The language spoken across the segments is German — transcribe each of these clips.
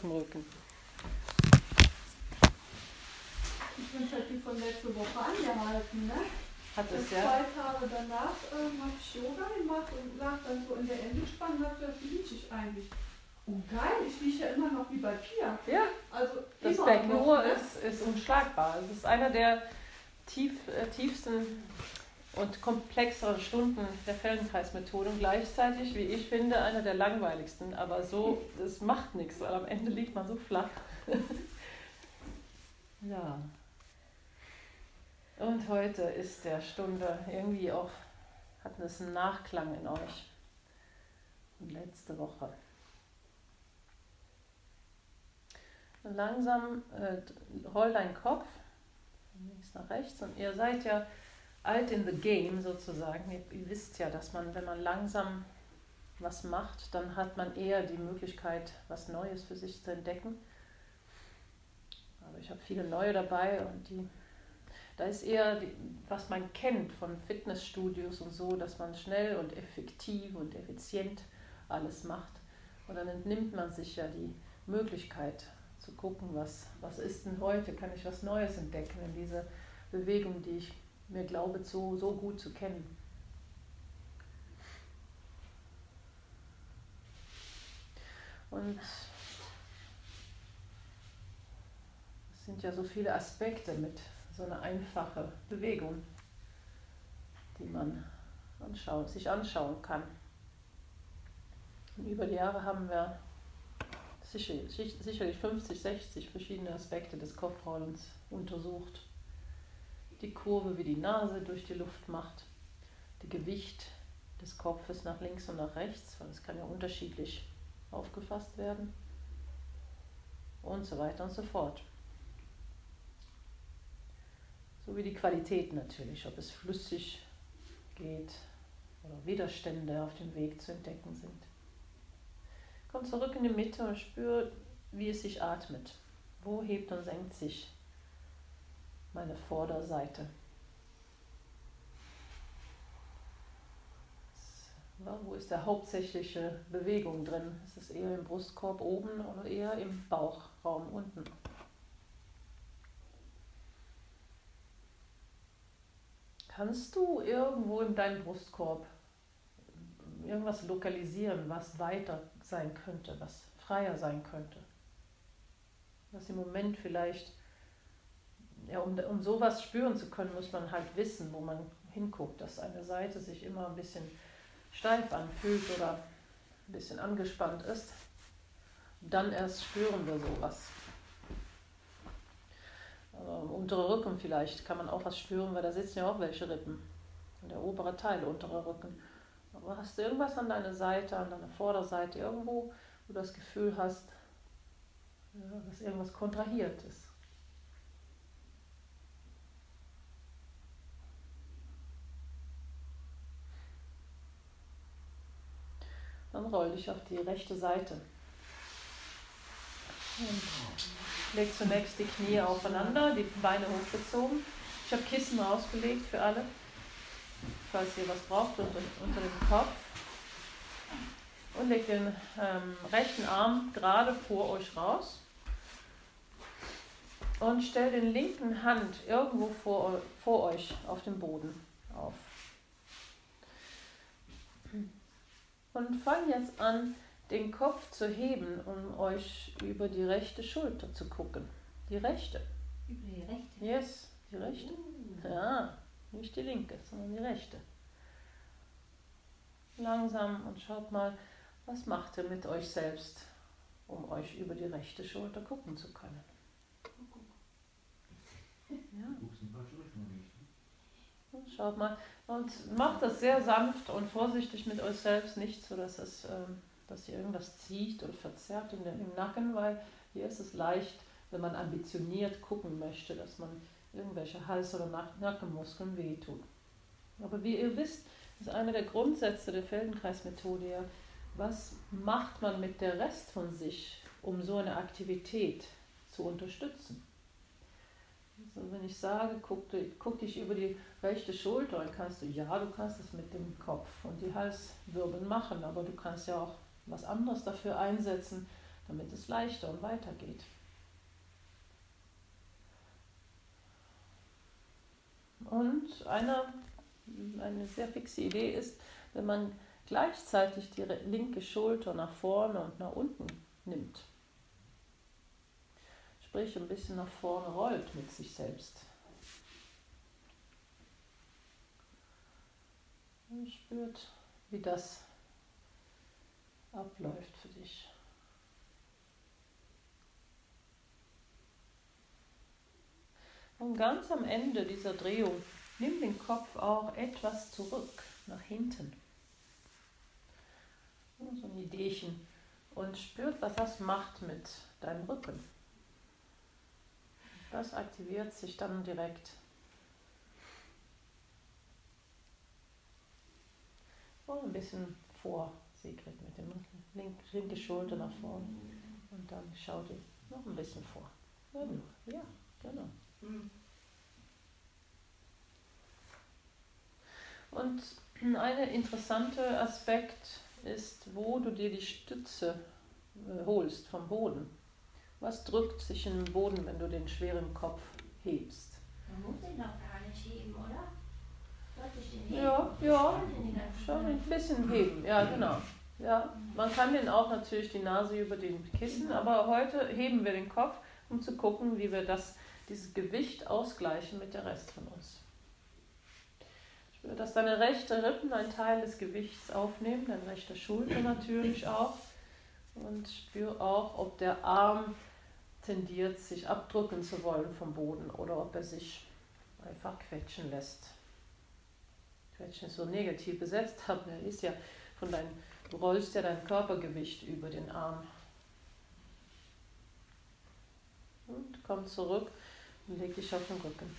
dem Rücken. Ich bin halt die von letzter Woche angehalten, ne? Hat es 2 Tage danach habe ich Yoga gemacht und lag dann so in der Engelspannung und habe gesagt, wie liege ich eigentlich? Oh geil, ich liege ja immer noch wie bei Pia. Ja, also das immer Beckenruhe noch, ne? ist unschlagbar. Es ist einer der tiefsten und komplexeren Stunden der Feldenkreismethode und gleichzeitig, wie ich finde, einer der langweiligsten. Aber so, es macht nichts, weil am Ende liegt man so flach. Ja. Und heute ist der Stunde irgendwie auch, hat es einen Nachklang in euch. Und letzte Woche. Und langsam roll dein Kopf von links nach rechts und ihr seid ja alt in the game sozusagen. Ihr wisst ja, dass man, wenn man langsam was macht, dann hat man eher die Möglichkeit, was Neues für sich zu entdecken. Aber ich habe viele neue dabei und da ist eher, was man kennt von Fitnessstudios und so, dass man schnell und effektiv und effizient alles macht. Und dann entnimmt man sich ja die Möglichkeit zu gucken, was ist denn heute, kann ich was Neues entdecken in dieser Bewegung, die ich mir glaube, so gut zu kennen. Und es sind ja so viele Aspekte mit so einer einfachen Bewegung, die man sich anschauen kann. Und über die Jahre haben wir sicherlich 50, 60 verschiedene Aspekte des Kopfrollens untersucht. Die Kurve, wie die Nase durch die Luft macht, das Gewicht des Kopfes nach links und nach rechts, weil es kann ja unterschiedlich aufgefasst werden und so weiter und so fort. So wie die Qualität natürlich, ob es flüssig geht oder Widerstände auf dem Weg zu entdecken sind. Komm zurück in die Mitte und spür, wie es sich atmet. Wo hebt und senkt sich meine Vorderseite? Wo ist der hauptsächliche Bewegung drin? Ist es eher im Brustkorb oben oder eher im Bauchraum unten? Kannst du irgendwo in deinem Brustkorb irgendwas lokalisieren, was weiter sein könnte, was freier sein könnte? Was im Moment vielleicht, ja, um sowas spüren zu können, muss man halt wissen, wo man hinguckt, dass eine Seite sich immer ein bisschen steif anfühlt oder ein bisschen angespannt ist. Dann erst spüren wir sowas. Untere Rücken vielleicht kann man auch was spüren, weil da sitzen ja auch welche Rippen. Und der obere Teil, unterer Rücken. Aber hast du irgendwas an deiner Seite, an deiner Vorderseite, irgendwo, wo du das Gefühl hast, dass irgendwas kontrahiert ist? Dann roll dich auf die rechte Seite. Und leg zunächst die Knie aufeinander, die Beine hochgezogen. Ich habe Kissen rausgelegt für alle, falls ihr was braucht, unter dem Kopf. Und legt den rechten Arm gerade vor euch raus. Und stellt den linken Hand irgendwo vor euch auf dem Boden auf. Und fangt jetzt an, den Kopf zu heben, um euch über die rechte Schulter zu gucken. Die rechte. Über die rechte? Yes, die rechte. Ja, nicht die linke, sondern die rechte. Langsam und schaut mal, was macht ihr mit euch selbst, um euch über die rechte Schulter gucken zu können. Ja. Und schaut mal und macht das sehr sanft und vorsichtig mit euch selbst, nicht so, dass ihr irgendwas zieht oder verzerrt im Nacken, weil hier ist es leicht, wenn man ambitioniert gucken möchte, dass man irgendwelche Hals- oder Nackenmuskeln wehtun. Aber wie ihr wisst, ist einer der Grundsätze der Feldenkreismethode ja, was macht man mit der Rest von sich, um so eine Aktivität zu unterstützen? Also wenn ich sage, guck dich über die rechte Schulter, dann kannst du es mit dem Kopf und die Halswirbeln machen, aber du kannst ja auch was anderes dafür einsetzen, damit es leichter und weitergeht. Und eine sehr fixe Idee ist, wenn man gleichzeitig die linke Schulter nach vorne und nach unten nimmt. Sprich, ein bisschen nach vorne rollt mit sich selbst. Und spürt, wie das abläuft für dich. Und ganz am Ende dieser Drehung, nimm den Kopf auch etwas zurück, nach hinten. So ein Ideechen. Und spürt, was das macht mit deinem Rücken. Das aktiviert sich dann direkt. Und ein bisschen vor, Sigrid, mit dem linke Schulter nach vorne. Und dann schau dir noch ein bisschen vor. Ja, genau. Und ein interessanter Aspekt ist, wo du dir die Stütze holst vom Boden. Was drückt sich in den Boden, wenn du den schweren Kopf hebst? Man muss den doch gar nicht heben, oder? Sollte ich den heben? Ja, schon ein bisschen heben, ja genau. Ja, man kann den auch natürlich die Nase über den Kissen, aber heute heben wir den Kopf, um zu gucken, wie wir dieses Gewicht ausgleichen mit der Rest von uns. Spür, dass deine rechte Rippen einen Teil des Gewichts aufnehmen, deine rechte Schulter natürlich auch. Und spür auch, ob der Arm tendiert, sich abdrücken zu wollen vom Boden oder ob er sich einfach quetschen lässt. Quetschen ist so negativ besetzt, aber er ist ja du rollst ja dein Körpergewicht über den Arm. Und komm zurück und leg dich auf den Rücken.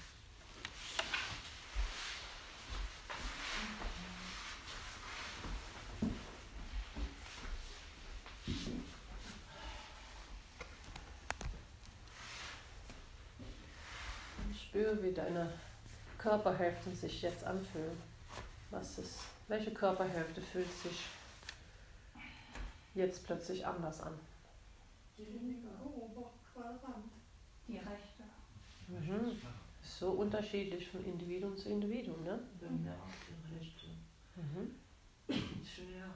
Und spür, wie deine Körperhälften sich jetzt anfühlen. Welche Körperhälfte fühlt sich jetzt plötzlich anders an? Die linke Oberquadrant. Die rechte. Mhm. Ist so unterschiedlich von Individuum zu Individuum, ne? Bei mir auch die rechte. Schwerer.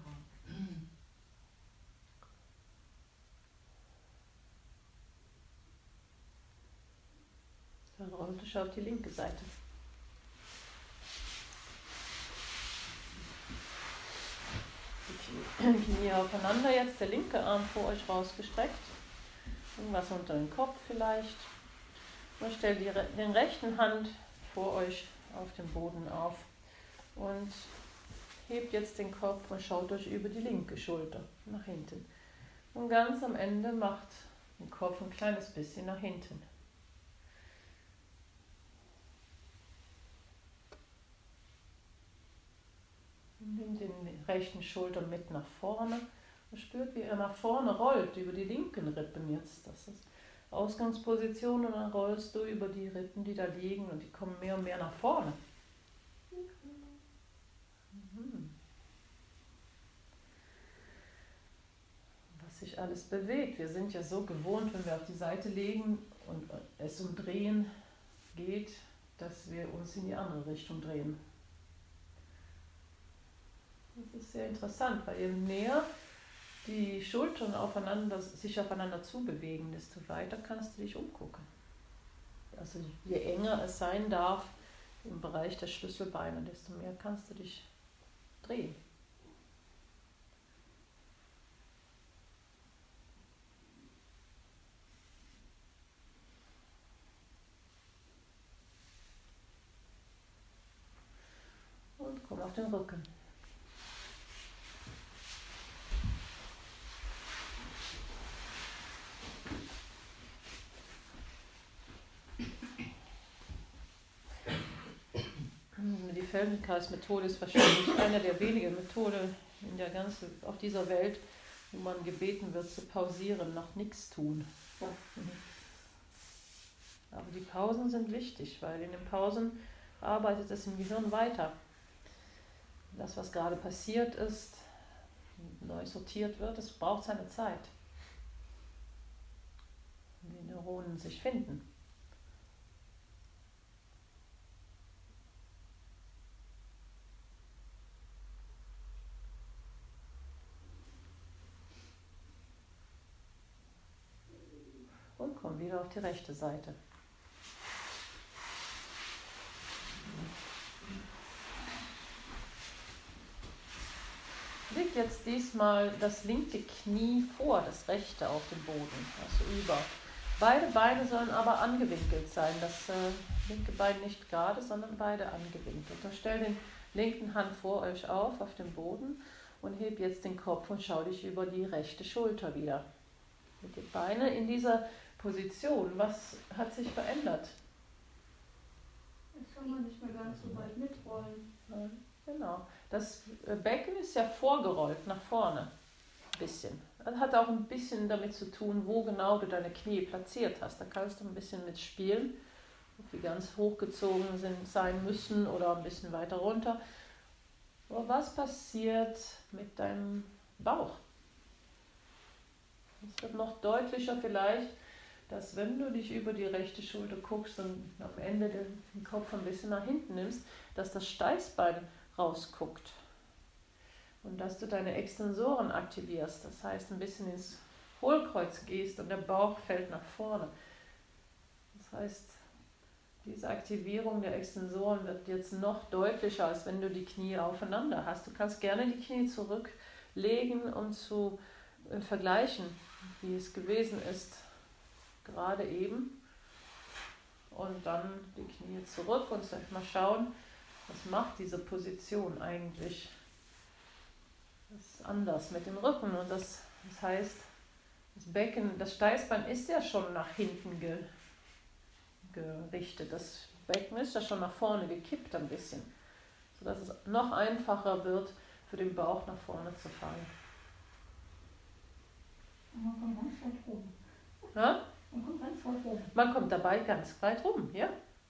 Dann rollt dich auf die linke Seite. Die Knie aufeinander, jetzt der linke Arm vor euch rausgestreckt. Irgendwas unter den Kopf vielleicht. Und stellt den rechten Hand vor euch auf dem Boden auf. Und hebt jetzt den Kopf und schaut euch über die linke Schulter nach hinten. Und ganz am Ende macht den Kopf ein kleines bisschen nach hinten. Nehmt den rechten Schulter mit nach vorne und spürt, wie er nach vorne rollt, über die linken Rippen jetzt. Das ist Ausgangsposition und dann rollst du über die Rippen, die da liegen und die kommen mehr und mehr nach vorne. Was sich alles bewegt. Wir sind ja so gewohnt, wenn wir auf die Seite legen und es um Drehen geht, dass wir uns in die andere Richtung drehen. Das ist sehr interessant, weil je näher die Schultern sich aufeinander zubewegen, desto weiter kannst du dich umgucken. Also je enger es sein darf im Bereich der Schlüsselbeine, desto mehr kannst du dich drehen. Und komm auf den Rücken. Die Feldenkreis-Methode ist wahrscheinlich eine der wenigen Methoden auf dieser Welt, wo man gebeten wird zu pausieren, noch nichts tun. Aber die Pausen sind wichtig, weil in den Pausen arbeitet es im Gehirn weiter. Das, was gerade passiert ist, neu sortiert wird, es braucht seine Zeit. Neuronen sich finden. Und komm wieder auf die rechte Seite. Leg jetzt diesmal das linke Knie vor, das rechte auf dem Boden, also über. Beide Beine sollen aber angewinkelt sein, das linke Bein nicht gerade, sondern beide angewinkelt. Dann stell den linken Hand vor euch auf dem Boden und heb jetzt den Kopf und schau dich über die rechte Schulter wieder. Mit den Beinen in dieser Position, was hat sich verändert? Jetzt kann man nicht mehr ganz so weit mitrollen. Genau. Das Becken ist ja vorgerollt nach vorne. Ein bisschen. Das hat auch ein bisschen damit zu tun, wo genau du deine Knie platziert hast. Da kannst du ein bisschen mitspielen, ob die ganz hochgezogen sein müssen oder ein bisschen weiter runter. Aber was passiert mit deinem Bauch? Es wird noch deutlicher vielleicht, dass wenn du dich über die rechte Schulter guckst und am Ende den Kopf ein bisschen nach hinten nimmst, dass das Steißbein rausguckt und dass du deine Extensoren aktivierst, das heißt ein bisschen ins Hohlkreuz gehst und der Bauch fällt nach vorne. Das heißt, diese Aktivierung der Extensoren wird jetzt noch deutlicher, als wenn du die Knie aufeinander hast. Du kannst gerne die Knie zurücklegen, um zu vergleichen, wie es gewesen ist, gerade eben. Und dann die Knie zurück und mal schauen, was macht diese Position eigentlich? Das ist anders mit dem Rücken und das heißt, das Becken, das Steißbein ist ja schon nach hinten gerichtet. Das Becken ist ja schon nach vorne gekippt ein bisschen, sodass es noch einfacher wird, für den Bauch nach vorne zu fallen. Man kommt ganz weit rum. Ja? Man kommt ganz weit rum. Man kommt dabei ganz weit rum, ja?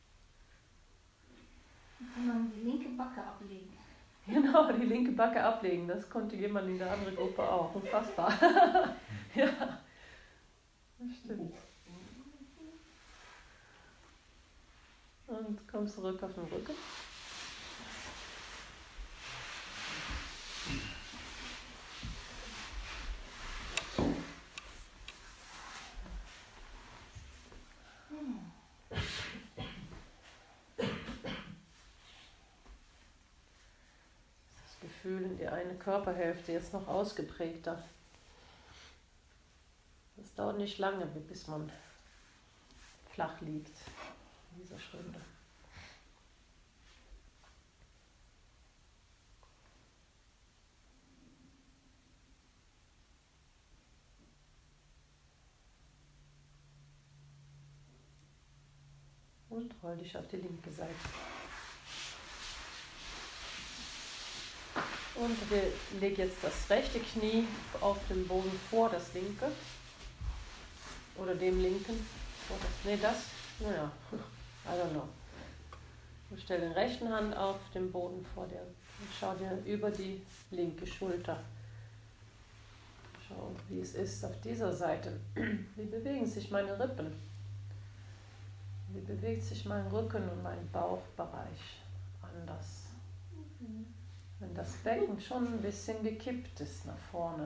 Dann kann man die linke Backe ablegen. Genau, die linke Backe ablegen. Das konnte jemand in der anderen Gruppe auch. Unfassbar. Ja, das stimmt. Und komm zurück auf den Rücken. Fühlen die eine Körperhälfte jetzt noch ausgeprägter. Das dauert nicht lange, bis man flach liegt in dieser Stunde. Und roll dich auf die linke Seite. Und leg jetzt das rechte Knie auf den Boden vor das linke. Oder dem linken. Naja, I don't know. Und stell den rechten Hand auf den Boden vor dir und schau dir über die linke Schulter. Schau, wie es ist auf dieser Seite. Wie bewegen sich meine Rippen? Wie bewegt sich mein Rücken und mein Bauchbereich anders? Wenn das Becken schon ein bisschen gekippt ist nach vorne.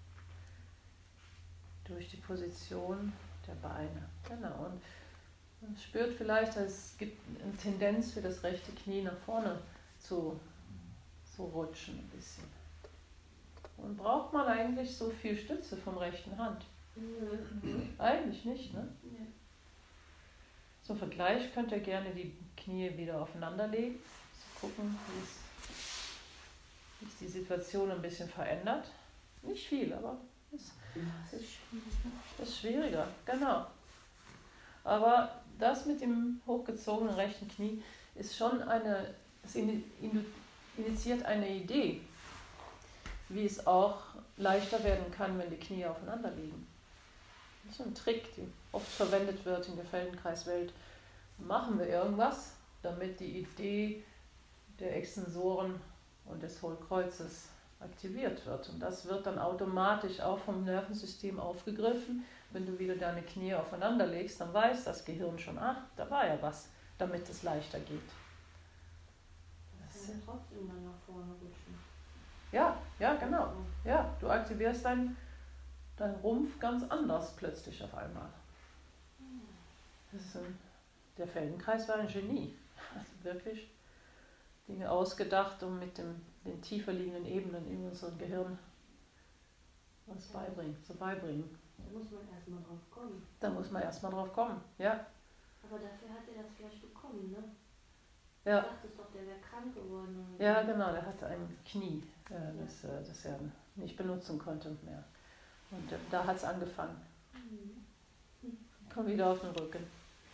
Durch die Position der Beine. Genau. Und man spürt vielleicht, es gibt eine Tendenz für das rechte Knie nach vorne zu rutschen ein bisschen. Und braucht man eigentlich so viel Stütze vom rechten Hand? Eigentlich nicht, ne? Zum Vergleich könnt ihr gerne die Knie wieder aufeinander legen. So gucken, wie sich die Situation ein bisschen verändert. Nicht viel, aber es ist schwieriger. Genau. Aber das mit dem hochgezogenen rechten Knie ist schon es initiiert eine Idee, wie es auch leichter werden kann, wenn die Knie aufeinander liegen. Das ist ein Trick, der oft verwendet wird in der Feldenkreiswelt. Machen wir irgendwas, damit die Idee der Extensoren und des Hohlkreuzes aktiviert wird. Und das wird dann automatisch auch vom Nervensystem aufgegriffen, wenn du wieder deine Knie aufeinander legst, dann weiß das Gehirn schon, ach, da war ja was, damit es leichter geht. Das kann ja trotzdem dann nach vorne rutschen. Ja, genau. Ja, du aktivierst deinen Rumpf ganz anders plötzlich auf einmal. Der Feldenkreis war ein Genie. Also wirklich Dinge ausgedacht, um mit den tiefer liegenden Ebenen in unserem Gehirn was zu beibringen. Da muss man erstmal drauf kommen. Da muss man erstmal drauf kommen, ja. Aber dafür hat er das vielleicht bekommen, ne? Ja. Du sagtest doch, der wäre krank geworden. Oder? Ja, genau, der hatte ein Knie, das er nicht benutzen konnte mehr. Und da hat es angefangen. Komm wieder auf den Rücken.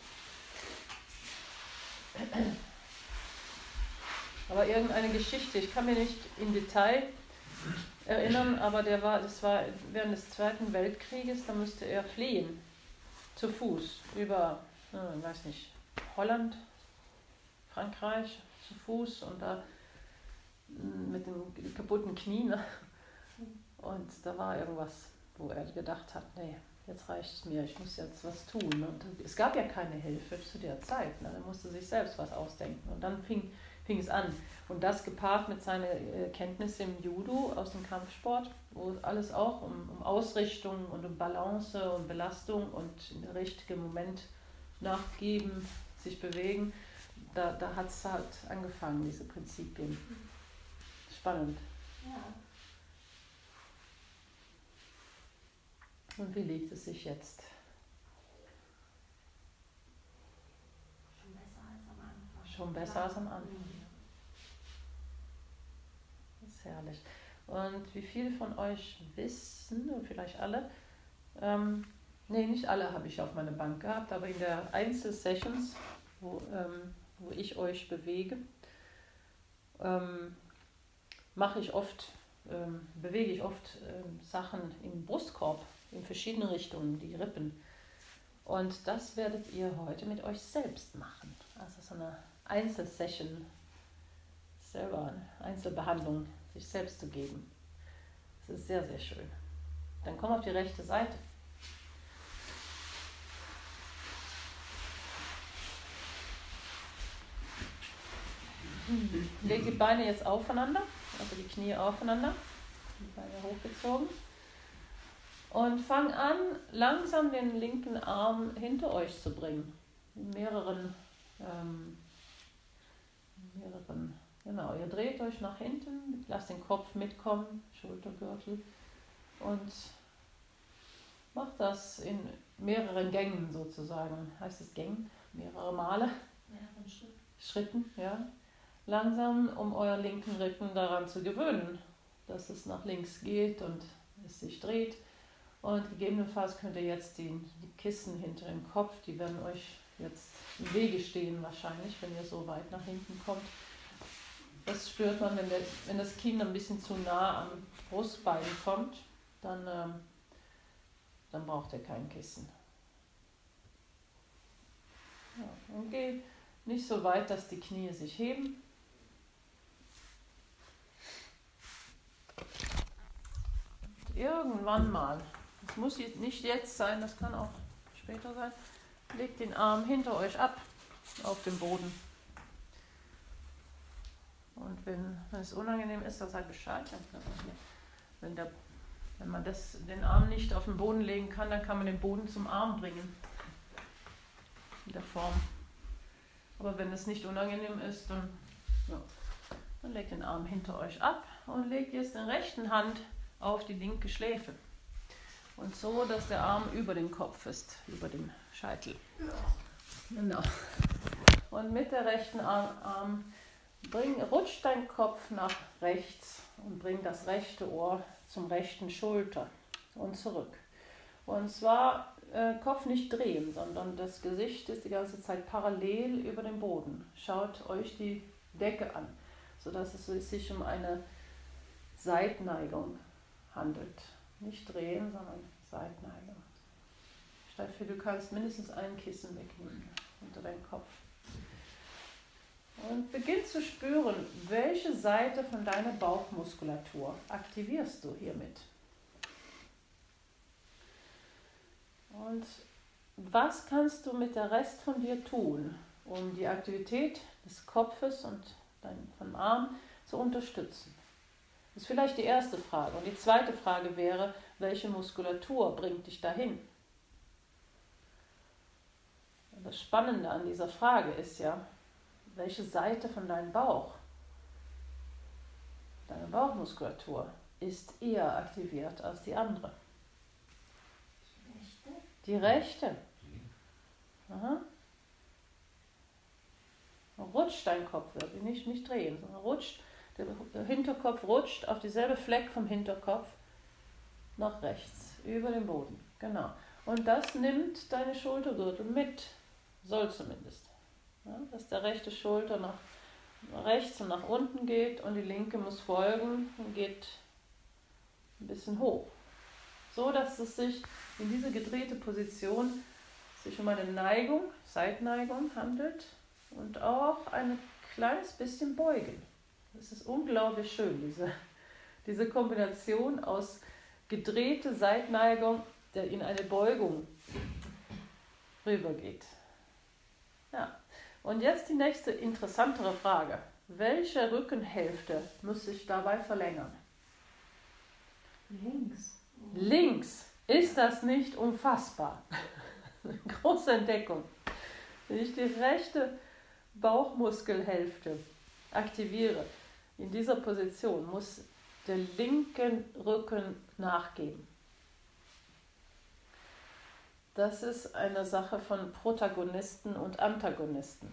Aber irgendeine Geschichte, ich kann mir nicht im Detail erinnern, aber das war während des Zweiten Weltkrieges, da musste er fliehen, zu Fuß, über, ich weiß nicht, Holland, Frankreich, zu Fuß und da mit dem kaputten Knie. Ne? Und da war irgendwas, wo er gedacht hat, nee, jetzt reicht es mir, ich muss jetzt was tun. Und es gab ja keine Hilfe zu der Zeit, ne? Er musste sich selbst was ausdenken. Und dann fing es an. Und das gepaart mit seiner Kenntnisse im Judo aus dem Kampfsport, wo alles auch um Ausrichtung und um Balance und Belastung und in den richtigen Moment nachgeben, sich bewegen, da hat es halt angefangen, diese Prinzipien. Spannend. Ja. Und wie liegt es sich jetzt? Schon besser als am Anfang. Schon besser als am Anfang. Das ist herrlich. Und wie viele von euch wissen, oder vielleicht alle, nicht alle habe ich auf meiner Bank gehabt, aber in der Einzelsessions, wo ich euch bewege, bewege ich oft Sachen im Brustkorb in verschiedene Richtungen, die Rippen. Und das werdet ihr heute mit euch selbst machen. Also so eine Einzelsession, selber eine Einzelbehandlung, sich selbst zu geben. Das ist sehr, sehr schön. Dann komm auf die rechte Seite. Leg die Beine jetzt aufeinander, also die Knie aufeinander, die Beine hochgezogen. Und fang an, langsam den linken Arm hinter euch zu bringen. Genau, ihr dreht euch nach hinten, lasst den Kopf mitkommen, Schultergürtel und macht das in mehreren Gängen sozusagen. Heißt es Gängen? Mehrere Male? Mehreren Schritten, ja. Langsam, um euren linken Rücken daran zu gewöhnen, dass es nach links geht und es sich dreht. Und gegebenenfalls könnt ihr jetzt die Kissen hinter dem Kopf, die werden euch jetzt im Wege stehen wahrscheinlich, wenn ihr so weit nach hinten kommt. Das spürt man, wenn das Kinn ein bisschen zu nah am Brustbein kommt, dann braucht ihr kein Kissen. Ja, und geht nicht so weit, dass die Knie sich heben. Und irgendwann mal, das muss nicht jetzt sein, das kann auch später sein, legt den Arm hinter euch ab auf den Boden. Und wenn es unangenehm ist, dann sagt Bescheid. Wenn man den Arm nicht auf den Boden legen kann, dann kann man den Boden zum Arm bringen. In der Form. Aber wenn es nicht unangenehm ist, dann legt den Arm hinter euch ab und legt jetzt die rechte Hand auf die linke Schläfe. Und so, dass der Arm über dem Kopf ist, über dem Scheitel. Genau. Und mit der rechten Arm rutscht dein Kopf nach rechts und bring das rechte Ohr zum rechten Schulter und zurück. Und zwar Kopf nicht drehen, sondern das Gesicht ist die ganze Zeit parallel über dem Boden. Schaut euch die Decke an, sodass es sich um eine Seitneigung handelt. Nicht drehen, sondern Seitneigung. Stell dir vor, du kannst mindestens ein Kissen wegnehmen unter deinem Kopf. Und beginn zu spüren, welche Seite von deiner Bauchmuskulatur aktivierst du hiermit. Und was kannst du mit der Rest von dir tun, um die Aktivität des Kopfes und vom Arm zu unterstützen? Das ist vielleicht die erste Frage. Und die zweite Frage wäre, welche Muskulatur bringt dich dahin? Und das Spannende an dieser Frage ist ja, welche Seite von deinem Bauch, deine Bauchmuskulatur, ist eher aktiviert als die andere? Rechte? Die rechte. Aha. Rutscht dein Kopf wirklich, nicht drehen, sondern rutscht, der Hinterkopf rutscht auf dieselbe Fleck vom Hinterkopf nach rechts, über den Boden. Genau. Und das nimmt deine Schultergürtel mit, soll zumindest. Ja, dass der rechte Schulter nach rechts und nach unten geht und die linke muss folgen und geht ein bisschen hoch. So, dass es sich in diese gedrehte Position sich um eine Neigung, Seitneigung handelt und auch ein kleines bisschen beugen. Das ist unglaublich schön, diese Kombination aus gedrehte Seitneigung, der in eine Beugung rübergeht. Ja. Und jetzt die nächste interessantere Frage. Welche Rückenhälfte muss sich dabei verlängern? Links. Links. Ist das nicht unfassbar? Eine große Entdeckung. Wenn ich die rechte Bauchmuskelhälfte aktiviere, in dieser Position muss der linke Rücken nachgeben. Das ist eine Sache von Protagonisten und Antagonisten.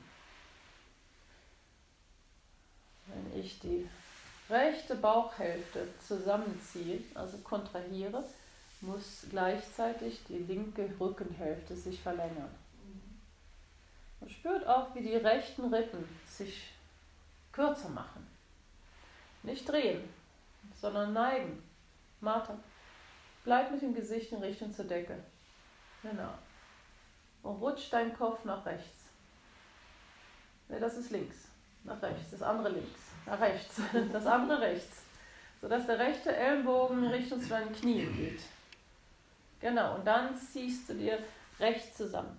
Wenn ich die rechte Bauchhälfte zusammenziehe, also kontrahiere, muss gleichzeitig die linke Rückenhälfte sich verlängern. Man spürt auch, wie die rechten Rippen sich kürzer machen. Nicht drehen, sondern neigen. Martha, bleib mit dem Gesicht in Richtung zur Decke. Genau. Und rutscht dein Kopf nach rechts. Ne, das ist links. Nach rechts. Das andere links. Nach rechts. Das andere rechts. Sodass der rechte Ellenbogen in Richtung zu deinen Knien geht. Genau. Und dann ziehst du dir rechts zusammen.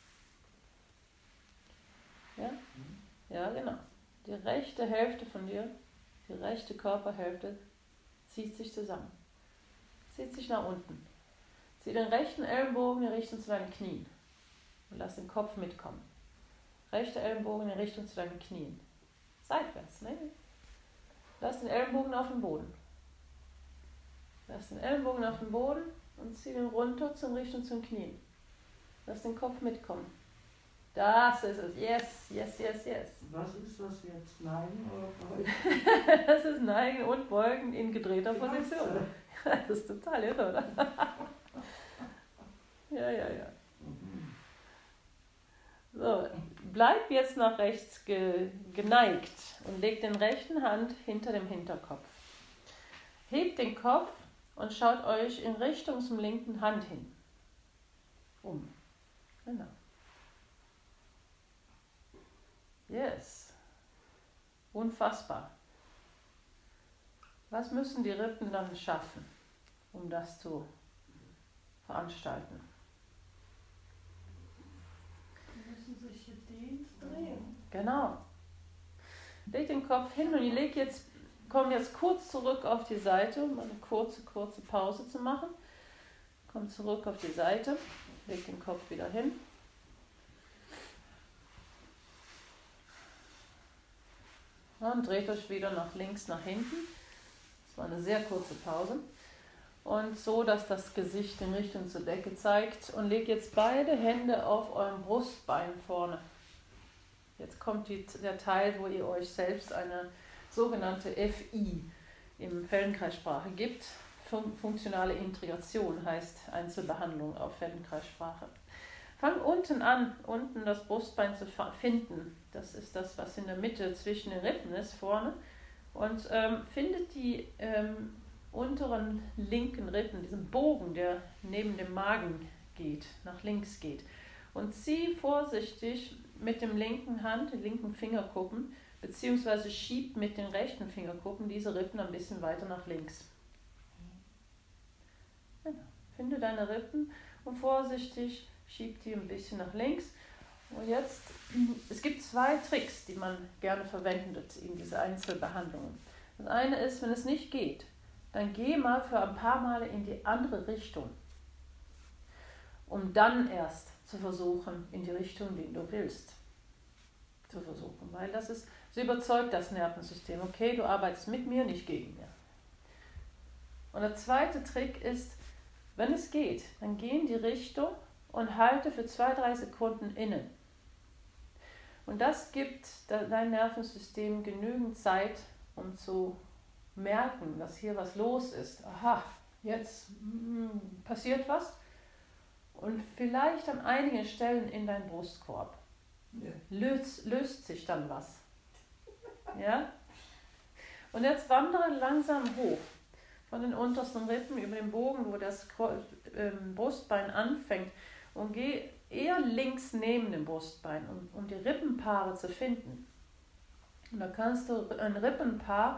Ja? Ja, genau. Die rechte Hälfte von dir, die rechte Körperhälfte, zieht sich zusammen. Zieht sich nach unten. Zieh den rechten Ellenbogen in Richtung zu deinen Knien. Und lass den Kopf mitkommen. Rechter Ellenbogen in Richtung zu deinen Knien. Seitwärts, ne? Lass den Ellenbogen auf den Boden. Lass den Ellenbogen auf den Boden und zieh den runter in Richtung zu den Knien. Lass den Kopf mitkommen. Das ist es. Yes, yes, yes, yes. Was ist das jetzt? Neigen oder beugen? Das ist Neigen und Beugen in gedrehter Position. Das ist total irre, oder? Ja. So, bleib jetzt nach rechts geneigt und leg den rechten Hand hinter dem Hinterkopf. Hebt den Kopf und schaut euch in Richtung zum linken Hand hin. Genau. Yes. Unfassbar. Was müssen die Rippen dann schaffen, um das zu veranstalten? Die müssen sich gedehnt drehen. Genau. Leg den Kopf hin und komm jetzt kurz zurück auf die Seite, um eine kurze Pause zu machen. Komm zurück auf die Seite, leg den Kopf wieder hin. Und dreht euch wieder nach links, nach hinten. Das war eine sehr kurze Pause. Und so, dass das Gesicht in Richtung zur Decke zeigt. Und legt jetzt beide Hände auf eurem Brustbein vorne. Jetzt kommt der Teil, wo ihr euch selbst eine sogenannte FI im Feldenkreissprache gibt. Funktionale Integration heißt Einzelbehandlung auf Feldenkreissprache. Fang unten an, unten das Brustbein zu finden. Das ist das, was in der Mitte zwischen den Rippen ist, vorne. Und findet die unteren linken Rippen, diesen Bogen, der neben dem Magen geht, nach links geht. Und zieh vorsichtig mit dem linken Hand, den linken Fingerkuppen, beziehungsweise schiebt mit den rechten Fingerkuppen diese Rippen ein bisschen weiter nach links. Genau. Finde deine Rippen und vorsichtig schiebt die ein bisschen nach links. Und jetzt, es gibt 2 Tricks, die man gerne verwendet in diese Einzelbehandlungen. Das eine ist, wenn es nicht geht, dann geh mal für ein paar Male in die andere Richtung, um dann erst zu versuchen, in die Richtung, die du willst, zu versuchen. Weil das überzeugt das Nervensystem. Okay, du arbeitest mit mir, nicht gegen mir. Und der zweite Trick ist, wenn es geht, dann geh in die Richtung und halte für 2-3 Sekunden inne. Und das gibt dein Nervensystem genügend Zeit, um zu merken, dass hier was los ist. Aha, jetzt passiert was. Und vielleicht an einigen Stellen in deinem Brustkorb löst sich dann was. Ja? Und jetzt wandere langsam hoch. Von den untersten Rippen über den Bogen, wo das Brustbein anfängt, und geh eher links neben dem Brustbein, um die Rippenpaare zu finden. Und da kannst du ein Rippenpaar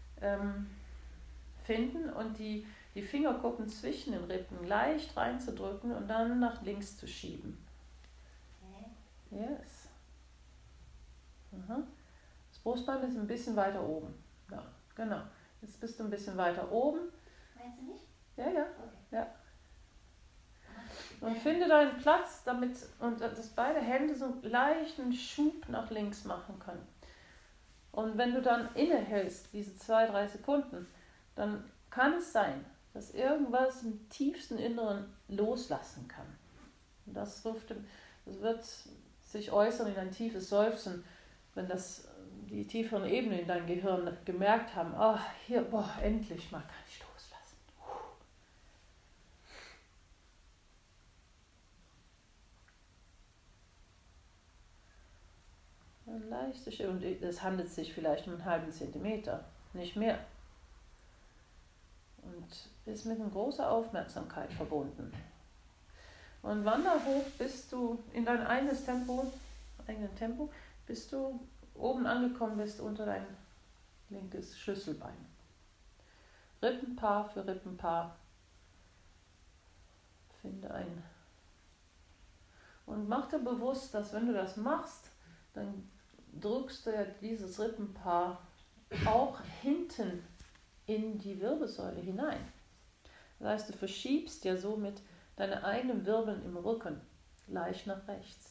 finden und die Fingerkuppen zwischen den Rippen leicht reinzudrücken und dann nach links zu schieben. Yes. Aha. Das Brustbein ist ein bisschen weiter oben. Ja, genau. Jetzt bist du ein bisschen weiter oben. Meinst du nicht? Ja, ja. Okay. Ja. Und finde deinen Platz, dass beide Hände so einen leichten Schub nach links machen können. Und wenn du dann innehältst, diese 2-3 Sekunden, dann kann es sein, dass irgendwas im tiefsten Inneren loslassen kann. Und das wird sich äußern in ein tiefes Seufzen, wenn die tieferen Ebenen in deinem Gehirn gemerkt haben, endlich mal kann ich loslassen. Ein leichtes, und es handelt sich vielleicht um einen halben Zentimeter, nicht mehr. Und ist mit einer großen Aufmerksamkeit verbunden. Und wander hoch, bis du in dein eigenes Tempo, bis du oben angekommen bist unter dein linkes Schlüsselbein. Rippenpaar für Rippenpaar. Finde ein. Und mach dir bewusst, dass wenn du das machst, dann drückst du ja dieses Rippenpaar auch hinten in die Wirbelsäule hinein. Das heißt, du verschiebst ja somit deine eigenen Wirbeln im Rücken leicht nach rechts.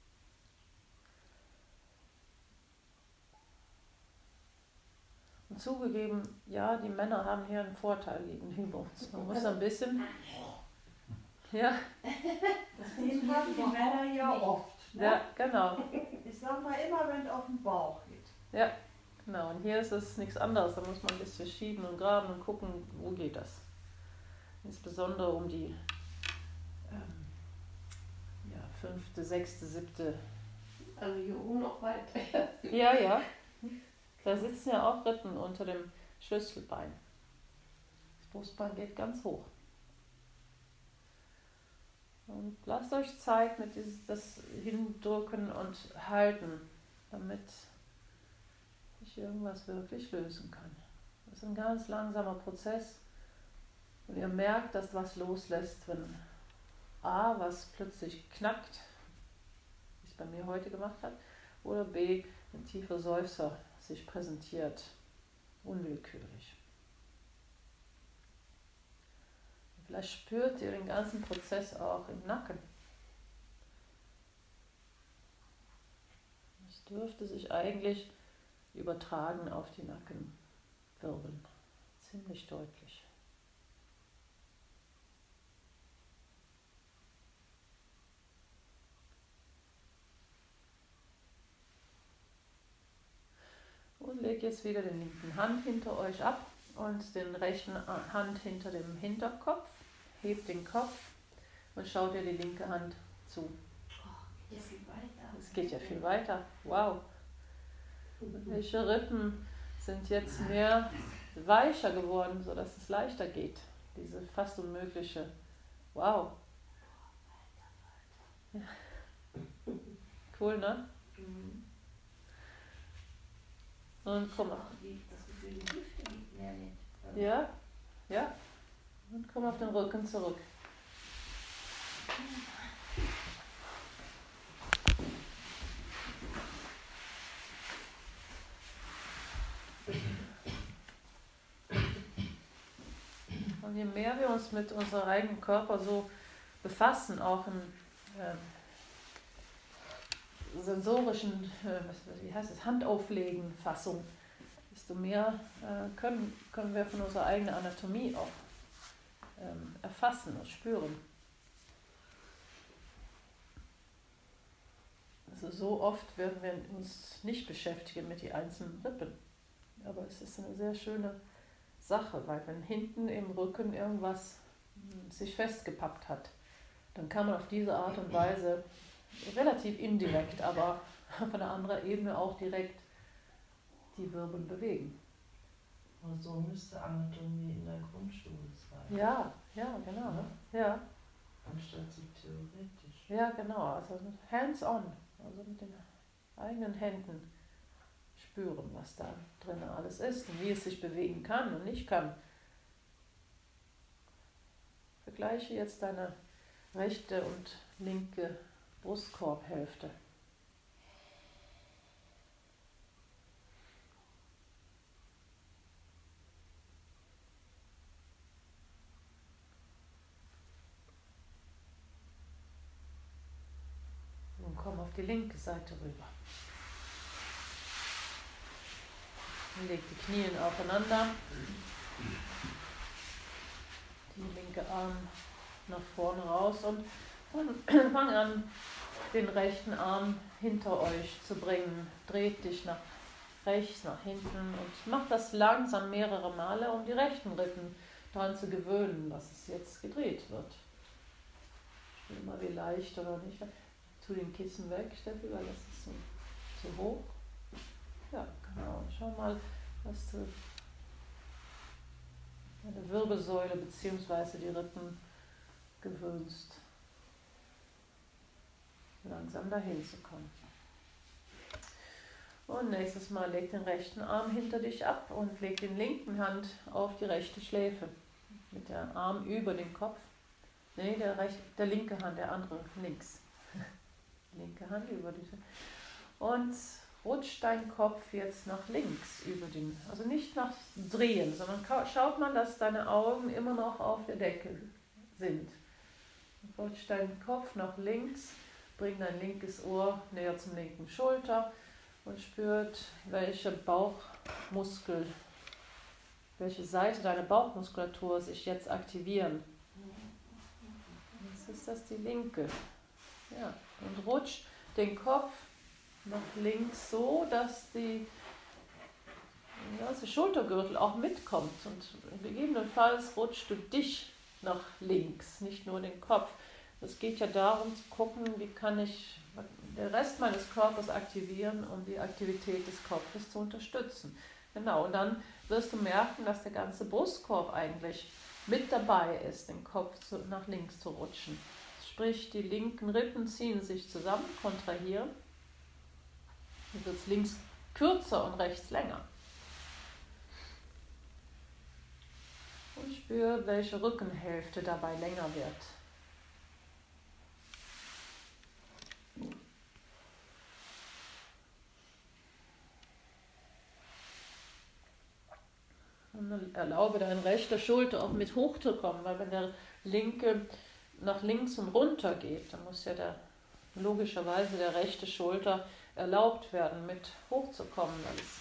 Und zugegeben, ja, die Männer haben hier einen Vorteil gegenüber uns. Man muss ein bisschen, ja. Das haben die Männer ja oft. Ne? Ja, genau. Ich sag mal immer, wenn es auf den Bauch geht. Ja, genau. Und hier ist es nichts anderes. Da muss man ein bisschen schieben und graben und gucken, wo geht das. Insbesondere um die 5., 6., 7. Also hier oben noch weiter. Ja, ja. Da sitzen ja auch Rippen unter dem Schlüsselbein. Das Brustbein geht ganz hoch. Und lasst euch Zeit mit das Hindrücken und Halten, damit sich irgendwas wirklich lösen kann. Das ist ein ganz langsamer Prozess. Und ihr merkt, dass was loslässt, wenn A, was plötzlich knackt, wie es bei mir heute gemacht hat, oder B, ein tiefer Seufzer sich präsentiert, unwillkürlich. Und vielleicht spürt ihr den ganzen Prozess auch im Nacken. Es dürfte sich eigentlich übertragen auf die Nackenwirbel, ziemlich deutlich. Und legt jetzt wieder den linken Hand hinter euch ab und den rechten Hand hinter dem Hinterkopf. Hebt den Kopf und schaut ihr die linke Hand zu. Geht ja viel weiter. Es geht ja viel weiter. Wow. Welche Rippen sind jetzt mehr weicher geworden, sodass es leichter geht? Diese fast unmögliche. Wow. Ja. Cool, ne? Und komm mal. Das Gefühl, die Hüfte geht mehr mit. Ja, ja. Und komm auf den Rücken zurück. Und je mehr wir uns mit unserem eigenen Körper so befassen, auch in sensorischen, wie heißt es, Handauflegen-Fassung, desto mehr können wir von unserer eigenen Anatomie auch erfassen und spüren. Also so oft werden wir uns nicht beschäftigen mit den einzelnen Rippen, aber es ist eine sehr schöne Sache, weil wenn hinten im Rücken irgendwas sich festgepappt hat, dann kann man auf diese Art und Weise relativ indirekt, aber auf einer anderen Ebene auch direkt die Wirbel bewegen. Und so müsste Anatomie in der Grundschule sein. Ja, genau. Ja. Anstatt so theoretisch. Ja, genau. Also hands-on, also mit den eigenen Händen spüren, was da drin alles ist und wie es sich bewegen kann und nicht kann. Vergleiche jetzt deine rechte und linke Brustkorbhälfte. Und komm auf die linke Seite rüber. Und leg die Knie aufeinander. Die linke Arm nach vorne raus und fang an, den rechten Arm hinter euch zu bringen. Dreht dich nach rechts, nach hinten und macht das langsam mehrere Male, um die rechten Rippen daran zu gewöhnen, dass es jetzt gedreht wird. Spür mal, wie leicht oder nicht. Tu den Kissen weg, Steffi, weil das ist zu hoch. Ja, genau. Schau mal, was du deine Wirbelsäule bzw. die Rippen gewöhnst, langsam dahin zu kommen. Und nächstes Mal leg den rechten Arm hinter dich ab und leg den linken Hand auf die rechte Schläfe. Mit der Arm über den Kopf. Nee, der linke Hand, der andere links. Linke Hand über die Schläfe. Und rutsch dein Kopf jetzt nach links über den, also nicht nach drehen, sondern schaut mal, dass deine Augen immer noch auf der Decke sind. Rutsch deinen Kopf nach links, bring dein linkes Ohr näher zum linken Schulter und spürt, welche Seite deiner Bauchmuskulatur sich jetzt aktivieren. Jetzt ist das die linke. Ja, und rutsch den Kopf nach links so, dass der Schultergürtel auch mitkommt und gegebenenfalls rutschst du dich nach links, nicht nur den Kopf. Es geht ja darum zu gucken, wie kann ich den Rest meines Körpers aktivieren, um die Aktivität des Kopfes zu unterstützen. Genau, und dann wirst du merken, dass der ganze Brustkorb eigentlich mit dabei ist, den Kopf nach links zu rutschen. Sprich, die linken Rippen ziehen sich zusammen, kontrahieren. Dann wird es links kürzer und rechts länger. Und spür, welche Rückenhälfte dabei länger wird. Und erlaube deine rechte Schulter auch mit hochzukommen, weil wenn der linke nach links und runter geht, dann muss ja logischerweise der rechte Schulter erlaubt werden, mit hochzukommen. Das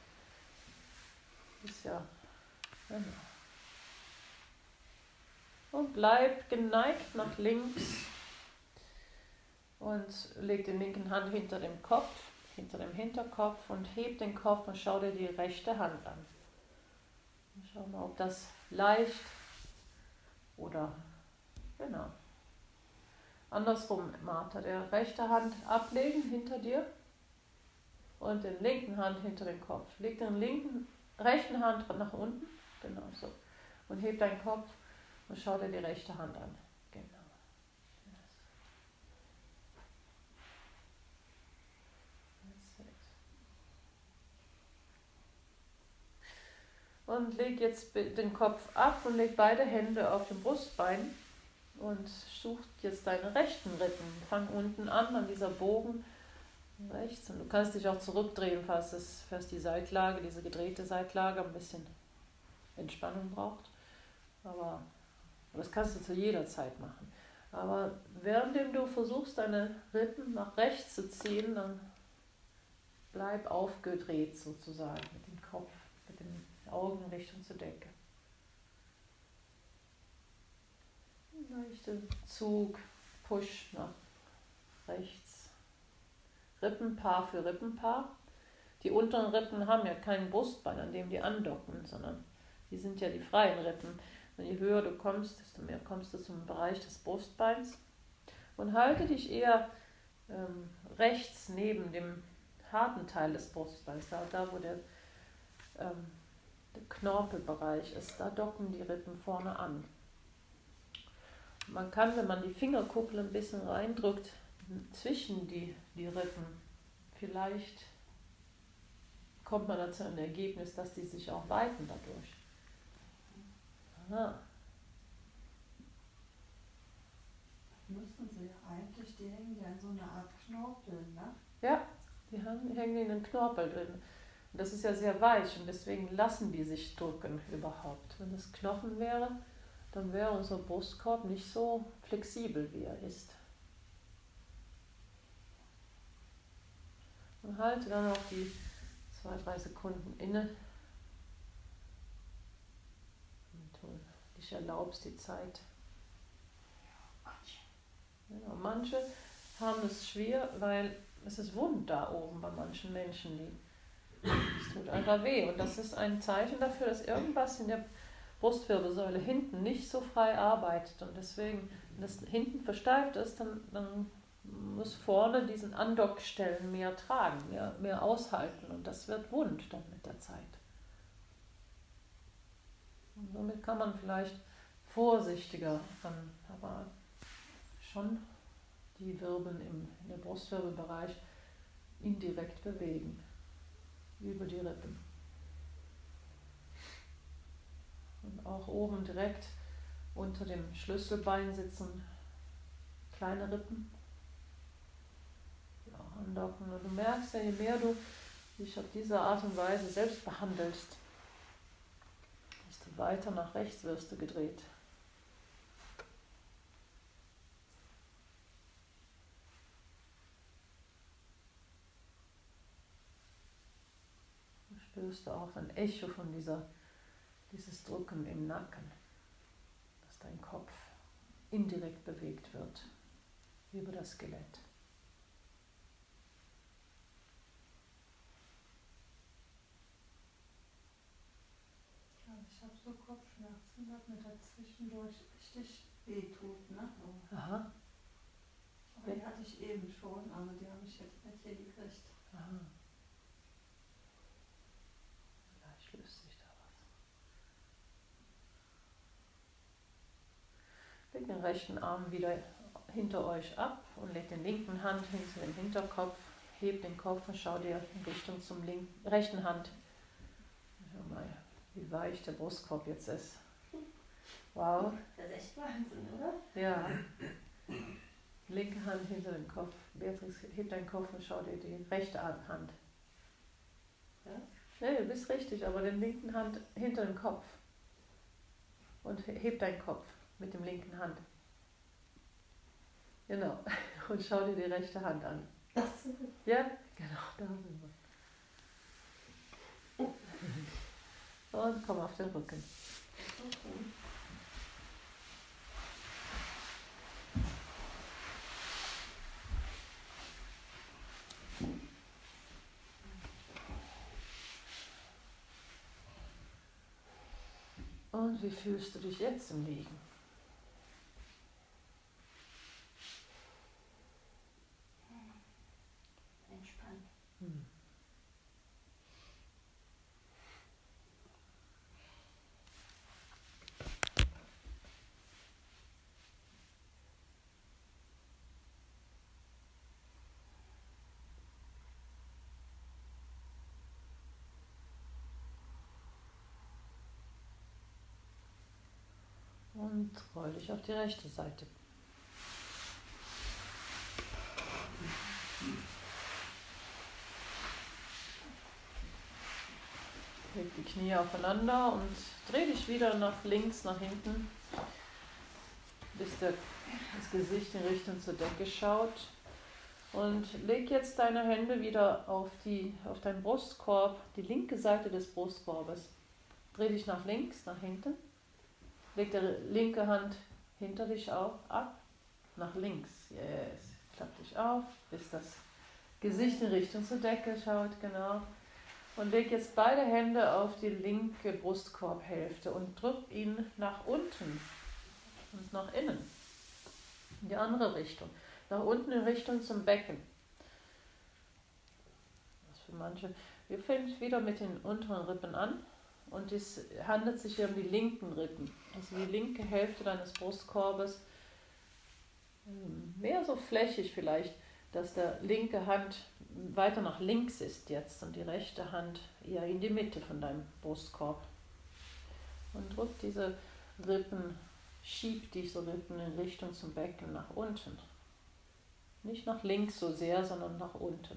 ist ja. Genau. Und bleib geneigt nach links und leg die linken Hand hinter dem Kopf, hinter dem Hinterkopf und heb den Kopf und schau dir die rechte Hand an. Und schau mal, ob das leicht oder genau. Andersrum, Martha, der rechte Hand ablegen hinter dir und den linken Hand hinter den Kopf. Leg den rechten Hand nach unten, genau so, und heb deinen Kopf und schau dir die rechte Hand an. Genau. Und leg jetzt den Kopf ab und leg beide Hände auf dem Brustbein und such jetzt deine rechten Rippen. Fang unten an dieser Bogen rechts. Und du kannst dich auch zurückdrehen, falls die Seitlage, diese gedrehte Seitlage ein bisschen Entspannung braucht. Aber das kannst du zu jeder Zeit machen. Aber währenddem du versuchst, deine Rippen nach rechts zu ziehen, dann bleib aufgedreht sozusagen mit dem Kopf, mit den Augen Richtung zur Decke. Leichter Zug, Push nach rechts. Rippenpaar für Rippenpaar. Die unteren Rippen haben ja kein Brustbein, an dem die andocken, sondern die sind ja die freien Rippen. Und je höher du kommst, desto mehr kommst du zum Bereich des Brustbeins. Und halte dich eher rechts neben dem harten Teil des Brustbeins, da wo der Knorpelbereich ist, da docken die Rippen vorne an. Man kann, wenn man die Fingerkuppel ein bisschen reindrückt, zwischen die Rippen, vielleicht kommt man dazu ein Ergebnis, dass die sich auch weiten dadurch. Aha. Müssen sie ja eigentlich, die hängen ja in so einer Art Knorpel, ne? Ja, die hängen in den Knorpel drin. Und das ist ja sehr weich und deswegen lassen die sich drücken überhaupt. Wenn das Knochen wäre, dann wäre unser Brustkorb nicht so flexibel, wie er ist. Und halte dann auch die 2-3 Sekunden inne. Und du dich erlaubst die Zeit. Ja, manche haben es schwer, weil es ist wund da oben bei manchen Menschen. Es tut einfach weh. Und das ist ein Zeichen dafür, dass irgendwas in der Brustwirbelsäule hinten nicht so frei arbeitet. Und deswegen, wenn das hinten versteift ist, dann muss vorne diesen Andockstellen mehr tragen, mehr aushalten. Und das wird wund dann mit der Zeit. Und somit kann man vielleicht vorsichtiger, aber schon die Wirbel in der Brustwirbelbereich indirekt bewegen, über die Rippen. Und auch oben direkt unter dem Schlüsselbein sitzen kleine Rippen. Ja, andocken. Und du merkst ja, je mehr du dich auf diese Art und Weise selbst behandelst, desto weiter nach rechts wirst du gedreht. Du spürst auch ein Echo von dieses Drücken im Nacken, dass dein Kopf indirekt bewegt wird über das Skelett. Ja, ich habe so Kopfschmerzen, dass mir da zwischendurch richtig wehtut, ne? Aha. Aber die hatte ich eben schon, aber die habe ich jetzt nicht hier gekriegt. Aha. Vielleicht löst sich da was. Legt den rechten Arm wieder hinter euch ab und legt den linken Hand hinter den Hinterkopf. Hebt den Kopf und schau dir in Richtung zum rechten Hand. Schau mal, wie weich der Brustkorb jetzt ist. Wow. Das ist echt Wahnsinn, oder? Ja. Linke Hand hinter den Kopf. Beatrix, heb deinen Kopf und schau dir die rechte Hand. Ja? Nee, du bist richtig, aber den linken Hand hinter den Kopf. Und heb deinen Kopf mit dem linken Hand. Genau. Und schau dir die rechte Hand an. Das Ja? Genau, da sind wir. Und komm auf den Rücken. Und wie fühlst du dich jetzt im Liegen? entspannt. Und Und roll dich auf die rechte Seite. Leg die Knie aufeinander und dreh dich wieder nach links, nach hinten, bis das Gesicht in Richtung zur Decke schaut. Und leg jetzt deine Hände wieder auf deinen Brustkorb, die linke Seite des Brustkorbes. Dreh dich nach links, nach hinten. Leg die linke Hand hinter dich ab, nach links. Yes. Klapp dich auf, bis das Gesicht in Richtung zur Decke schaut, genau. Und leg jetzt beide Hände auf die linke Brustkorbhälfte und drück ihn nach unten und nach innen. In die andere Richtung. Nach unten in Richtung zum Becken. Das für manche. Wir fangen wieder mit den unteren Rippen an. Und es handelt sich hier um die linken Rippen. Also die linke Hälfte deines Brustkorbes. Mehr so flächig vielleicht, dass der linke Hand weiter nach links ist jetzt und die rechte Hand eher in die Mitte von deinem Brustkorb. Und drück diese Rippen, schieb diese Rippen in Richtung zum Becken nach unten. Nicht nach links so sehr, sondern nach unten.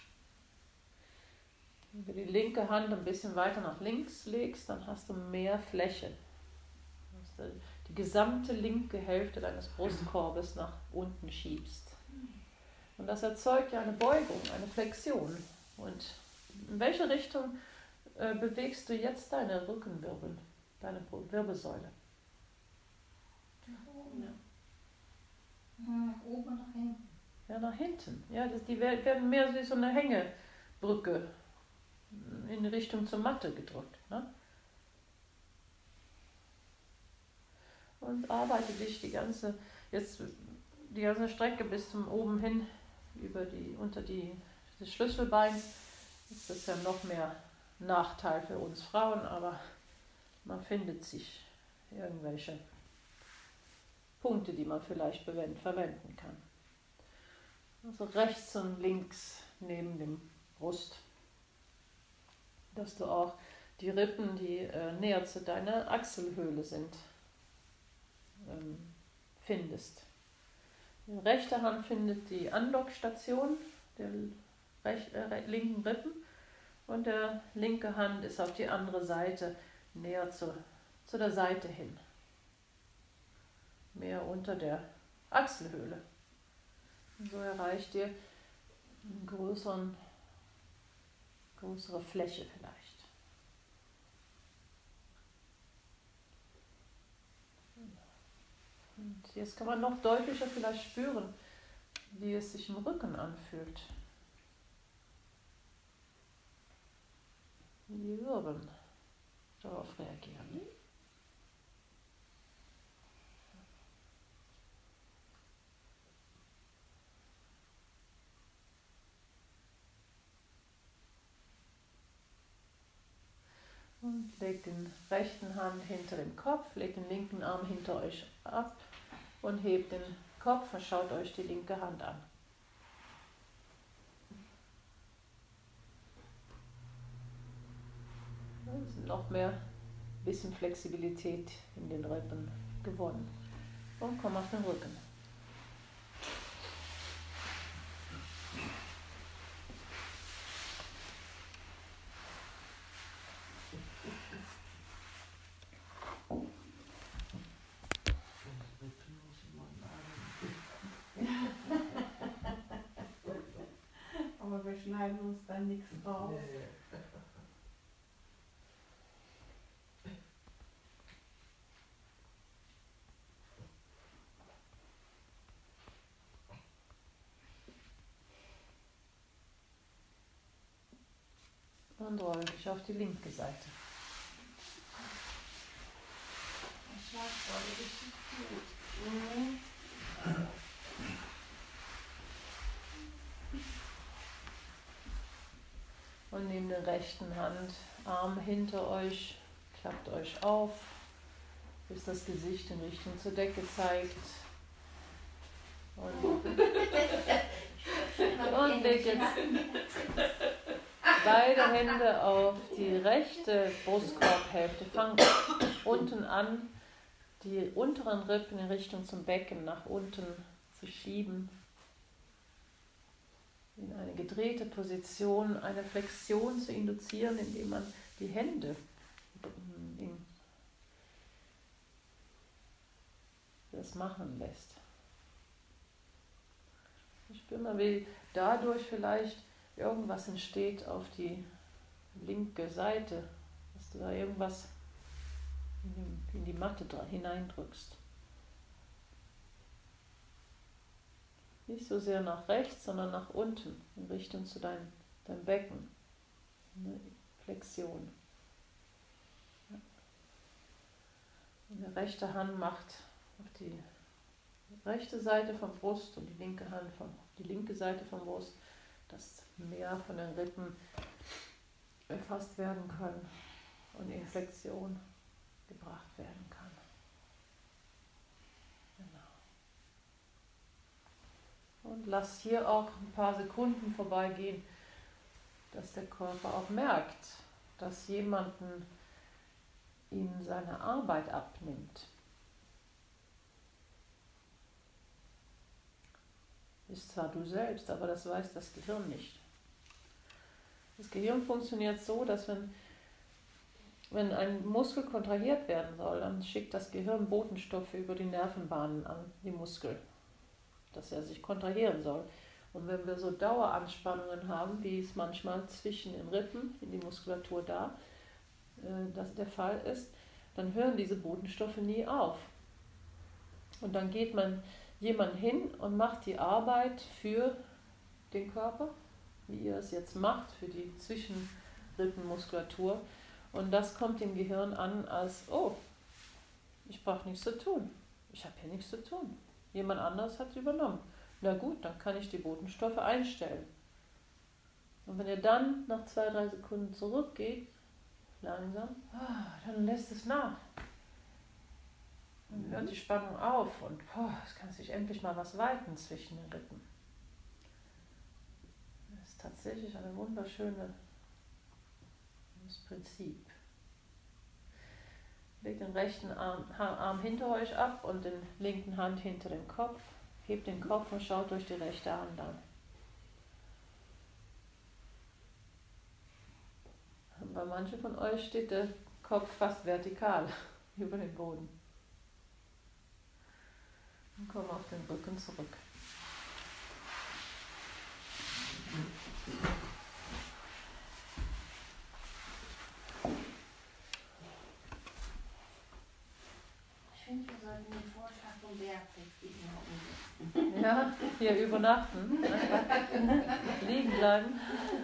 Wenn du die linke Hand ein bisschen weiter nach links legst, dann hast du mehr Fläche. Die gesamte linke Hälfte deines Brustkorbes nach unten schiebst. Und das erzeugt ja eine Beugung, eine Flexion. Und in welche Richtung bewegst du jetzt deine Rückenwirbel, deine Wirbelsäule? Nach oben. Nach oben und nach hinten. Ja, nach hinten. Ja, die werden mehr wie so eine Hängebrücke in Richtung zur Matte gedrückt. Ne? Und arbeite dich die ganze Strecke bis zum oben hin unter das Schlüsselbein. Das ist ja noch mehr Nachteil für uns Frauen, aber man findet sich irgendwelche Punkte, die man vielleicht verwenden kann. Also rechts und links neben dem Brust, dass du auch die Rippen, die näher zu deiner Achselhöhle sind, findest. Die rechte Hand findet die Andockstation der linken Rippen und der linke Hand ist auf die andere Seite, näher zu der Seite hin. Mehr unter der Achselhöhle. Und so erreicht ihr eine größere Fläche vielleicht. Und jetzt kann man noch deutlicher vielleicht spüren, wie es sich im Rücken anfühlt. Wie die Wirbel darauf reagieren. Und legt den rechten Hand hinter dem Kopf, legt den linken Arm hinter euch ab und hebt den Kopf und schaut euch die linke Hand an. Noch mehr bisschen Flexibilität in den Rippen gewonnen. Und komm auf den Rücken. Aber wir schneiden uns dann nichts raus. Und roll dich auf die linke Seite. Der Schlagzeug ist gut. Und nehmt den rechten Hand, Arm hinter euch, klappt euch auf, bis das Gesicht in Richtung zur Decke zeigt. Und legt jetzt beide Hände auf die rechte Brustkorbhälfte. Fang unten an, die unteren Rippen in Richtung zum Becken nach unten zu schieben, in eine gedrehte Position, eine Flexion zu induzieren, indem man die Hände das machen lässt. Ich spüre mal, wie dadurch vielleicht irgendwas entsteht auf die linke Seite, dass du da irgendwas in die Matte hineindrückst. Nicht so sehr nach rechts, sondern nach unten, in Richtung zu deinem Becken. Eine Flexion. Und die rechte Hand macht auf die rechte Seite vom Brust und die linke Hand auf die linke Seite vom Brust, dass mehr von den Rippen erfasst werden können und in Flexion gebracht werden kann. Genau. Und lass hier auch ein paar Sekunden vorbeigehen, dass der Körper auch merkt, dass jemanden ihm seine Arbeit abnimmt. Ist zwar du selbst, aber das weiß das Gehirn nicht. Das Gehirn funktioniert so, dass wenn ein Muskel kontrahiert werden soll, dann schickt das Gehirn Botenstoffe über die Nervenbahnen an die Muskel, dass er sich kontrahieren soll. Und wenn wir so Daueranspannungen haben, wie es manchmal zwischen den Rippen, in die Muskulatur da, das der Fall ist, dann hören diese Botenstoffe nie auf. Und dann geht jemand hin und macht die Arbeit für den Körper, wie ihr es jetzt macht, für die Zwischenrippenmuskulatur. Und das kommt im Gehirn an als, oh, ich brauche nichts zu tun. Ich habe hier nichts zu tun. Jemand anderes hat es übernommen. Na gut, dann kann ich die Botenstoffe einstellen. Und wenn ihr dann nach 2-3 Sekunden zurückgeht, langsam, dann lässt es nach. Dann hört die Spannung auf und es kann sich endlich mal was weiten zwischen den Rippen. Das ist tatsächlich ein wunderschönes Prinzip. Legt den rechten Arm hinter euch ab und den linken Hand hinter den Kopf. Hebt den Kopf und schaut durch die rechte Hand an. Bei manchen von euch steht der Kopf fast vertikal über den Boden. Und komm auf den Rücken zurück. Ich finde, wir sollten den Vorschlag vom Beatrix geben. Ja, hier übernachten. Liegen bleiben.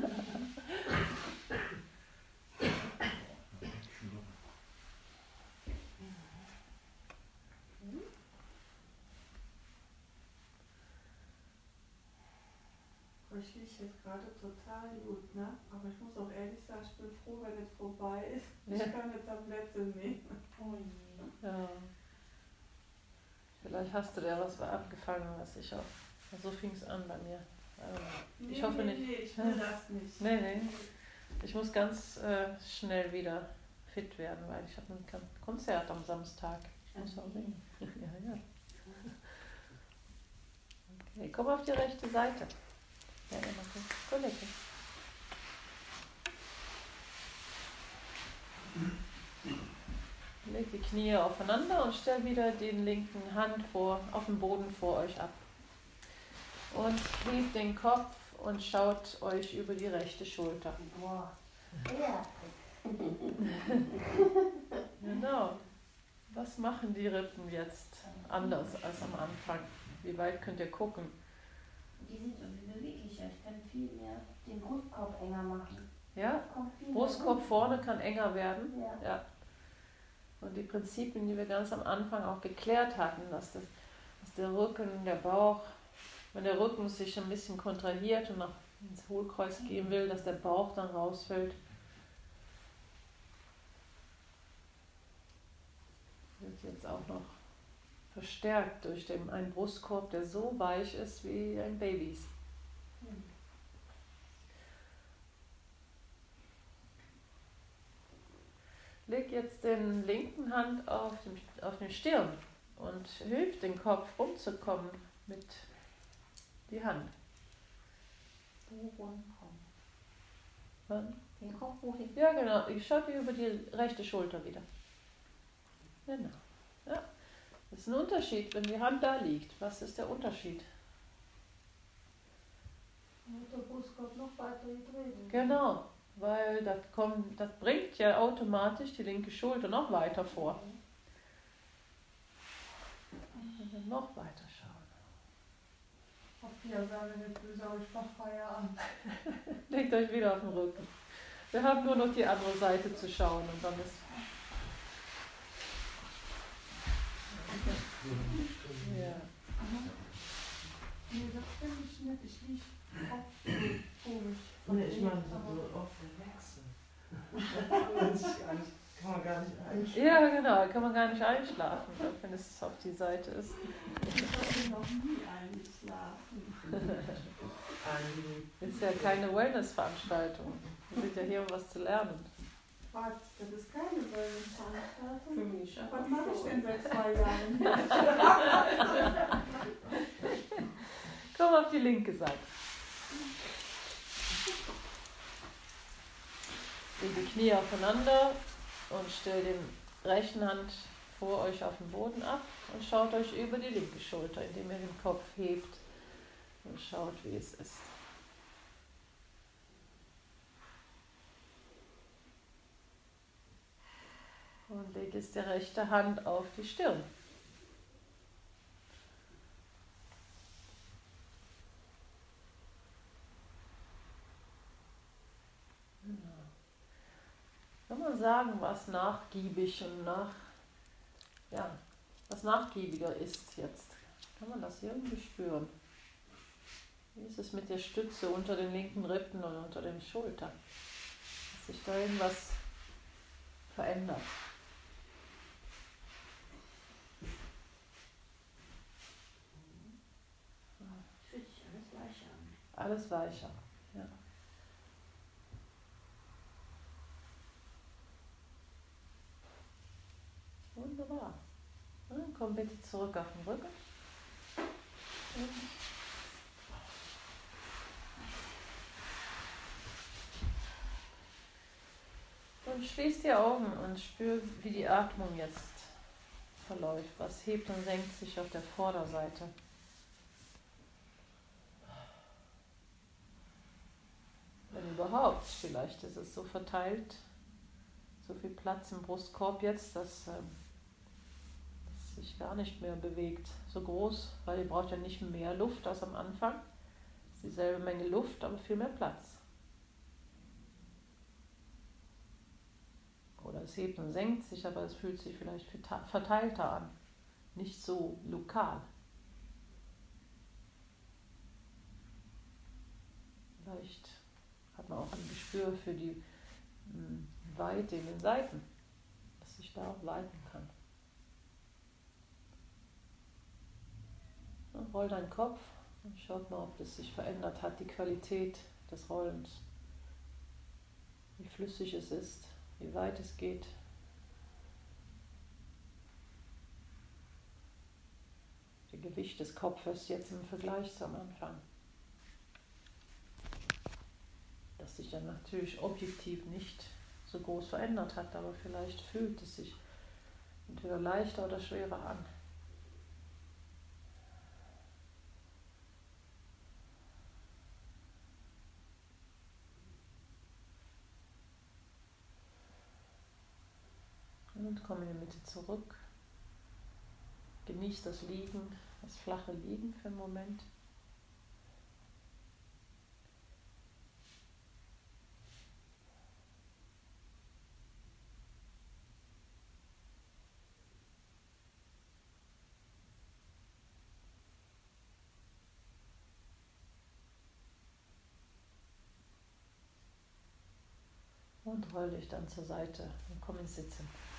Ich liege jetzt gerade total gut, ne? Aber ich muss auch ehrlich sagen, ich bin froh, wenn es vorbei ist. Ich kann eine Tablette nehmen. Oh je. Ja. Vielleicht hast du dir was abgefangen, was ich auch. So fing es an bei mir. Ich hoffe nicht. Nee, ich will das nicht. Nee. Ich muss ganz schnell wieder fit werden, weil ich habe ein Konzert am Samstag. Ich muss auch singen. Ja. Okay, komm auf die rechte Seite. Ja, Kollege. Legt die Knie aufeinander und stellt wieder den linken Hand auf den Boden vor euch ab. Und hebt den Kopf und schaut euch über die rechte Schulter. Boah. Ja. Genau. Was machen die Rippen jetzt anders als am Anfang? Wie weit könnt ihr gucken? Die sind irgendwie beweglicher. Ich kann viel mehr den Brustkorb enger machen. Ja? Kommt Brustkorb vorne kann enger werden. Ja. Und die Prinzipien, die wir ganz am Anfang auch geklärt hatten, dass der Rücken, der Bauch, wenn der Rücken sich ein bisschen kontrahiert und nach ins Hohlkreuz gehen will, dass der Bauch dann rausfällt. Wird jetzt auch noch verstärkt durch einen Brustkorb, der so weich ist wie ein Babys. leg jetzt den linken Hand auf den Stirn und hilf den Kopf rumzukommen mit die Hand. Wo rumkommen? Wann? Den Kopf wohin? Ja, genau. Ich schaue dir über die rechte Schulter wieder. Genau. Ja. Das ist ein Unterschied, wenn die Hand da liegt. Was ist der Unterschied? Der Brustkorb noch weiter gedreht. Genau, weil das bringt ja automatisch die linke Schulter noch weiter vor. Und dann noch weiter schauen. Auf die Sage nicht böse, aber ich mach Feierabend. Legt euch wieder auf den Rücken. Wir haben nur noch die andere Seite zu schauen und dann ist. Ja. Nee, das finde ich nicht. Ich liege oft komisch. Nee, ich meine so oft relaxen. Kann man gar nicht einschlafen. Ja, genau, da kann man gar nicht einschlafen, wenn es auf die Seite ist. Ich habe noch nie eingeschlafen. Ist ja keine Wellness-Veranstaltung. Wir sind ja hier, um was zu lernen. Was? Das ist keine Wellness-Veranstaltung. Für mich. Was mache ich denn seit 2 Jahren? Komm auf die linke Seite. Leg die Knie aufeinander und stellt den rechten Hand vor euch auf den Boden ab und schaut euch über die linke Schulter, indem ihr den Kopf hebt und schaut, wie es ist. Und legt jetzt die rechte Hand auf die Stirn. Kann man sagen, was nachgiebig und was nachgiebiger ist jetzt? Kann man das irgendwie spüren? Wie ist es mit der Stütze unter den linken Rippen und unter den Schultern? Dass sich da irgendwas verändert? Fühlt sich alles weicher an. Alles weicher. Ja. Wunderbar. Dann komm bitte zurück auf den Rücken. Und schließ die Augen und spür, wie die Atmung jetzt verläuft. Was hebt und senkt sich auf der Vorderseite. Wenn überhaupt, vielleicht ist es so verteilt, so viel Platz im Brustkorb jetzt, dass sich gar nicht mehr bewegt. So groß, weil ihr braucht ja nicht mehr Luft als am Anfang. Es ist dieselbe Menge Luft, aber viel mehr Platz. Oder es hebt und senkt sich, aber es fühlt sich vielleicht verteilter an. Nicht so lokal. Vielleicht hat man auch ein Gespür für die Weite in den Seiten, dass sich da auch weiten kann. Und roll deinen Kopf und schaut mal, ob das sich verändert hat, die Qualität des Rollens. Wie flüssig es ist, wie weit es geht. Das Gewicht des Kopfes jetzt im Vergleich zum Anfang. Das sich dann natürlich objektiv nicht so groß verändert hat, aber vielleicht fühlt es sich entweder leichter oder schwerer an. Und komm in die Mitte zurück. Genieß das Liegen, das flache Liegen für einen Moment. Und roll dich dann zur Seite und komm ins Sitzen.